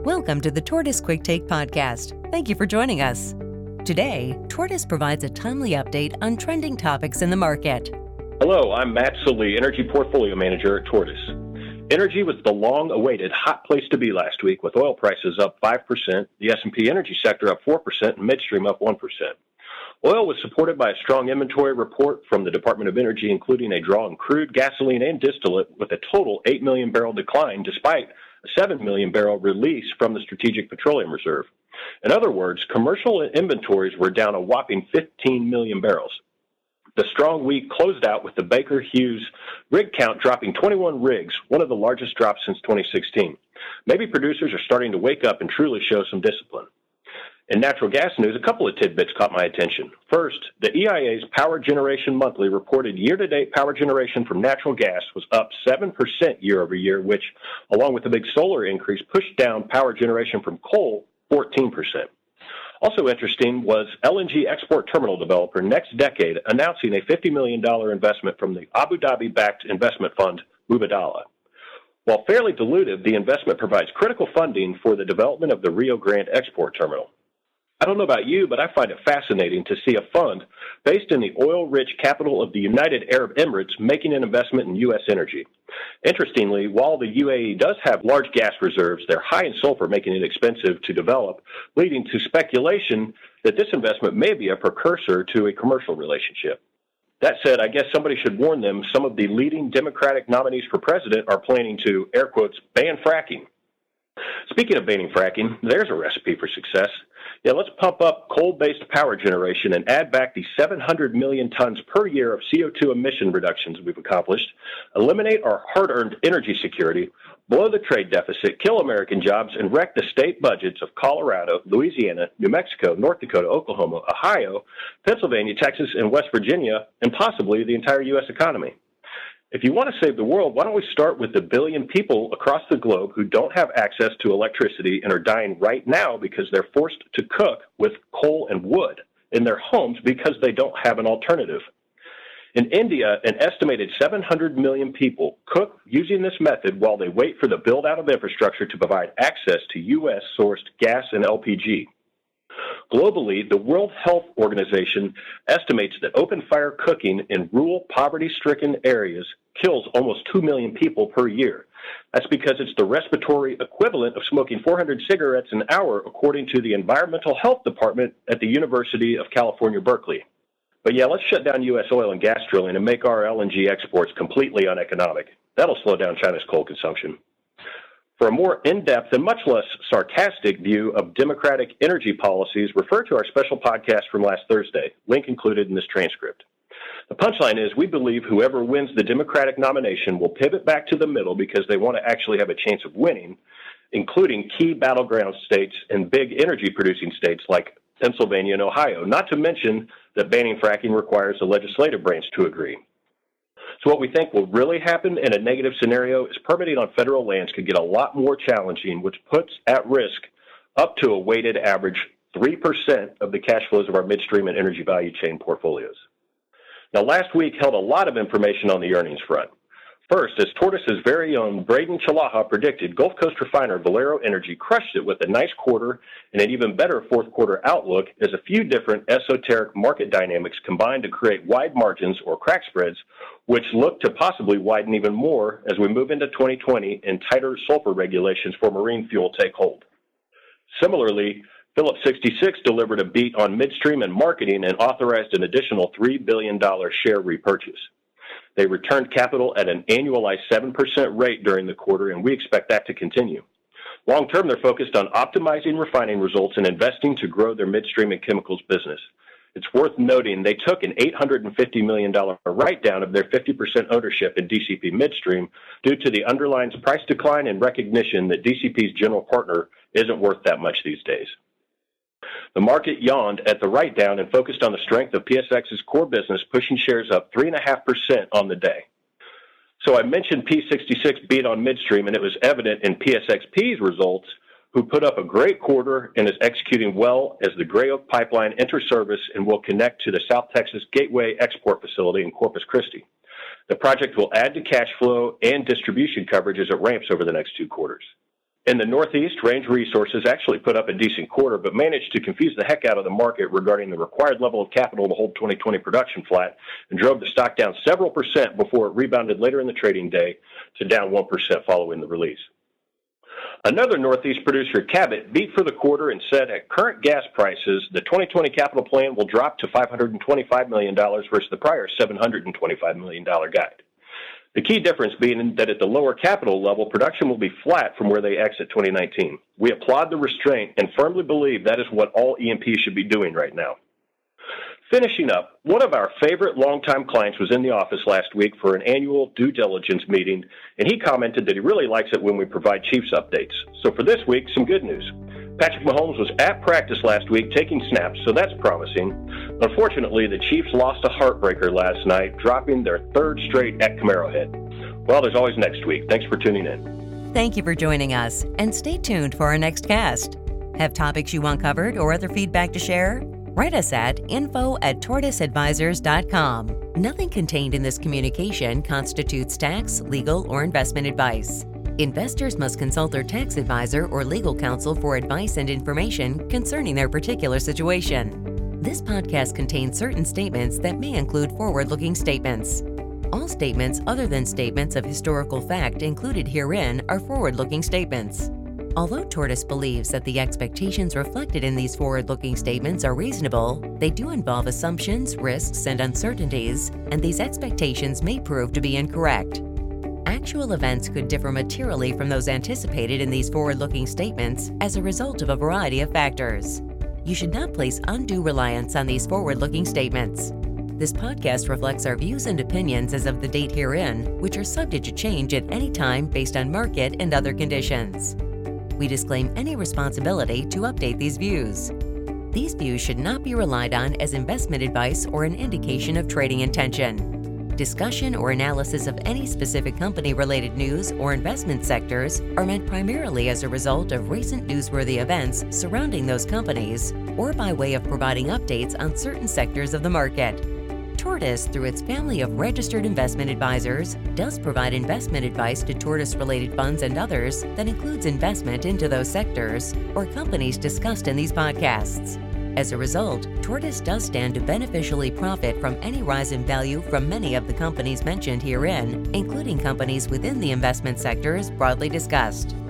Welcome to the Tortoise Quick Take podcast. Thank you for joining us. Today, Tortoise provides a timely update on trending topics in the market. Hello, I'm Matt Sully, Energy Portfolio Manager at Tortoise. Energy was the long-awaited hot place to be last week, with oil prices up 5%, the S&P energy sector up 4%, and midstream up 1%. Oil was supported by a strong inventory report from the Department of Energy, including a draw in crude, gasoline, and distillate, with a total 8 million barrel decline despite a 7 million barrel release from the Strategic Petroleum Reserve. In other words, commercial inventories were down a whopping 15 million barrels. The strong week closed out with the Baker Hughes rig count dropping 21 rigs, one of the largest drops since 2016. Maybe producers are starting to wake up and truly show some discipline. In natural gas news, a couple of tidbits caught my attention. First, the EIA's Power Generation Monthly reported year-to-date power generation from natural gas was up 7% year-over-year, which, along with the big solar increase, pushed down power generation from coal 14%. Also interesting was LNG export terminal developer NextDecade announcing a $50 million investment from the Abu Dhabi-backed investment fund Mubadala. While fairly dilutive, the investment provides critical funding for the development of the Rio Grande export terminal. I don't know about you, but I find it fascinating to see a fund based in the oil-rich capital of the United Arab Emirates making an investment in U.S. energy. Interestingly, while the UAE does have large gas reserves, they're high in sulfur, making it expensive to develop, leading to speculation that this investment may be a precursor to a commercial relationship. That said, I guess somebody should warn them some of the leading Democratic nominees for president are planning to, air quotes, ban fracking. Speaking of banning fracking, there's a recipe for success. Yeah, let's pump up coal-based power generation and add back the 700 million tons per year of CO2 emission reductions we've accomplished, eliminate our hard-earned energy security, blow the trade deficit, kill American jobs, and wreck the state budgets of Colorado, Louisiana, New Mexico, North Dakota, Oklahoma, Ohio, Pennsylvania, Texas, and West Virginia, and possibly the entire U.S. economy. If you want to save the world, why don't we start with the billion people across the globe who don't have access to electricity and are dying right now because they're forced to cook with coal and wood in their homes because they don't have an alternative. In India, an estimated 700 million people cook using this method while they wait for the build-out of infrastructure to provide access to U.S.-sourced gas and LPG. Globally, the World Health Organization estimates that open-fire cooking in rural, poverty-stricken areas kills almost 2 million people per year. That's because it's the respiratory equivalent of smoking 400 cigarettes an hour, according to the Environmental Health Department at the University of California, Berkeley. But yeah, let's shut down U.S. oil and gas drilling and make our LNG exports completely uneconomic. That'll slow down China's coal consumption. For a more in-depth and much less sarcastic view of Democratic energy policies, refer to our special podcast from last Thursday, link included in this transcript. The punchline is we believe whoever wins the Democratic nomination will pivot back to the middle because they want to actually have a chance of winning, including key battleground states and big energy-producing states like Pennsylvania and Ohio, not to mention that banning fracking requires the legislative branch to agree. So what we think will really happen in a negative scenario is permitting on federal lands could get a lot more challenging, which puts at risk up to a weighted average 3% of the cash flows of our midstream and energy value chain portfolios. Now, last week held a lot of information on the earnings front. First, as Tortoise's very own Braden Chalaha predicted, Gulf Coast refiner Valero Energy crushed it with a nice quarter and an even better fourth quarter outlook as a few different esoteric market dynamics combined to create wide margins or crack spreads, which look to possibly widen even more as we move into 2020 and tighter sulfur regulations for marine fuel take hold. Similarly, Phillips 66 delivered a beat on midstream and marketing and authorized an additional $3 billion share repurchase. They returned capital at an annualized 7% rate during the quarter, and we expect that to continue. Long-term, they're focused on optimizing refining results and investing to grow their midstream and chemicals business. It's worth noting they took an $850 million write-down of their 50% ownership in DCP Midstream due to the underlying price decline and recognition that DCP's general partner isn't worth that much these days. The market yawned at the write-down and focused on the strength of PSX's core business, pushing shares up 3.5% on the day. So I mentioned P66 beat on midstream, and it was evident in PSXP's results, who put up a great quarter and is executing well as the Gray Oak Pipeline enters service and will connect to the South Texas Gateway Export Facility in Corpus Christi. The project will add to cash flow and distribution coverage as it ramps over the next 2 quarters. In the Northeast, Range Resources actually put up a decent quarter, but managed to confuse the heck out of the market regarding the required level of capital to hold 2020 production flat and drove the stock down several percent before it rebounded later in the trading day to down 1% following the release. Another Northeast producer, Cabot, beat for the quarter and said at current gas prices, the 2020 capital plan will drop to $525 million versus the prior $725 million guide. The key difference being that at the lower capital level, production will be flat from where they exit 2019. We applaud the restraint and firmly believe that is what all E&Ps should be doing right now. Finishing up, one of our favorite longtime clients was in the office last week for an annual due diligence meeting, and he commented that he really likes it when we provide Chiefs updates. So for this week, some good news. Patrick Mahomes was at practice last week taking snaps, so that's promising. Unfortunately, the Chiefs lost a heartbreaker last night, dropping their third straight at Arrowhead. Well, there's always next week. Thanks for tuning in. Thank you for joining us, and stay tuned for our next cast. Have topics you want covered or other feedback to share? Write us at info@tortoiseadvisors.com. Nothing contained in this communication constitutes tax, legal, or investment advice. Investors must consult their tax advisor or legal counsel for advice and information concerning their particular situation. This podcast contains certain statements that may include forward-looking statements. All statements other than statements of historical fact included herein are forward-looking statements. Although Tortoise believes that the expectations reflected in these forward-looking statements are reasonable, they do involve assumptions, risks, and uncertainties, and these expectations may prove to be incorrect. Actual events could differ materially from those anticipated in these forward-looking statements as a result of a variety of factors. You should not place undue reliance on these forward-looking statements. This podcast reflects our views and opinions as of the date herein, which are subject to change at any time based on market and other conditions. We disclaim any responsibility to update these views. These views should not be relied on as investment advice or an indication of trading intention. Discussion or analysis of any specific company-related news or investment sectors are meant primarily as a result of recent newsworthy events surrounding those companies or by way of providing updates on certain sectors of the market. Tortoise, through its family of registered investment advisors, does provide investment advice to Tortoise-related funds and others that includes investment into those sectors or companies discussed in these podcasts. As a result, Tortoise does stand to beneficially profit from any rise in value from many of the companies mentioned herein, including companies within the investment sectors broadly discussed.